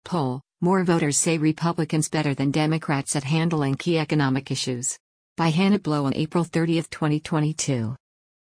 poll, more voters say Republicans better than Democrats at handling key economic issues. By Hannah Blow on April 30, 2022.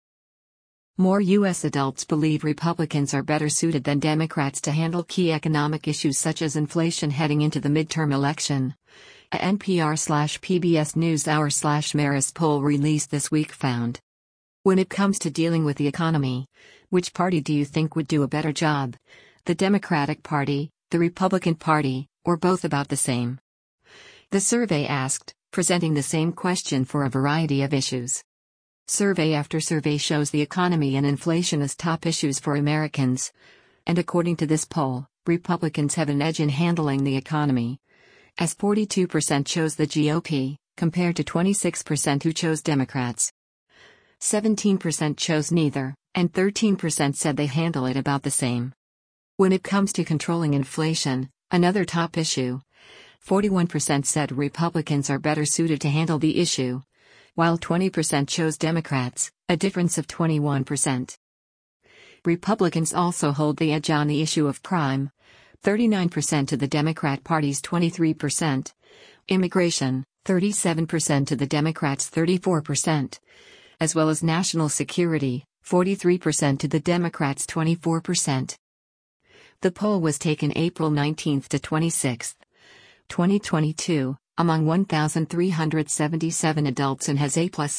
More U.S. adults believe Republicans are better suited than Democrats to handle key economic issues such as inflation heading into the midterm election. A NPR/PBS NewsHour/Marist poll released this week found. When it comes to dealing with the economy, which party do you think would do a better job? The Democratic Party, the Republican Party, or both about the same? The survey asked, presenting the same question for a variety of issues. Survey after survey shows the economy and inflation as top issues for Americans. And according to this poll, Republicans have an edge in handling the economy, as 42% chose the GOP, compared to 26% who chose Democrats. 17% chose neither, and 13% said they handle it about the same. When it comes to controlling inflation, another top issue, 41% said Republicans are better suited to handle the issue, while 20% chose Democrats, a difference of 21%. Republicans also hold the edge on the issue of crime, 39% to the Democrat Party's 23%, immigration, 37% to the Democrats' 34%, as well as national security, 43% to the Democrats' 24%. The poll was taken April 19 to 26, 2022, among 1,377 adults and has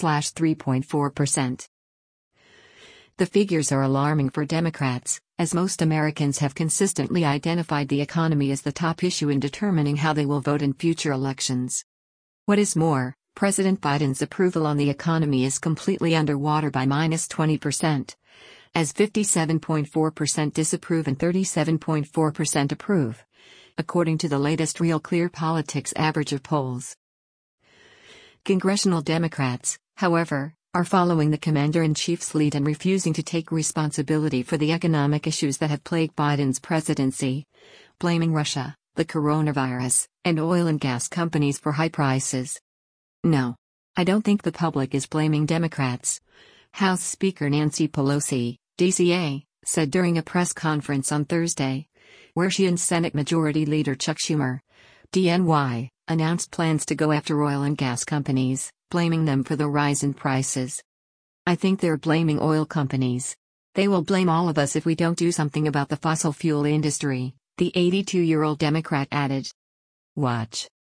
A+/3.4%. The figures are alarming for Democrats, as most Americans have consistently identified the economy as the top issue in determining how they will vote in future elections. What is more, President Biden's approval on the economy is completely underwater by -20%, as 57.4% disapprove and 37.4% approve, according to the latest Real Clear Politics average of polls. Congressional Democrats, however, are following the commander-in-chief's lead and refusing to take responsibility for the economic issues that have plagued Biden's presidency, blaming Russia, the coronavirus, and oil and gas companies for high prices. No. I don't think the public is blaming Democrats. House Speaker Nancy Pelosi, DCA, said during a press conference on Thursday, where she and Senate Majority Leader Chuck Schumer, DNY, announced plans to go after oil and gas companies, blaming them for the rise in prices. I think they're blaming oil companies. They will blame all of us if we don't do something about the fossil fuel industry, the 82-year-old Democrat added. Watch.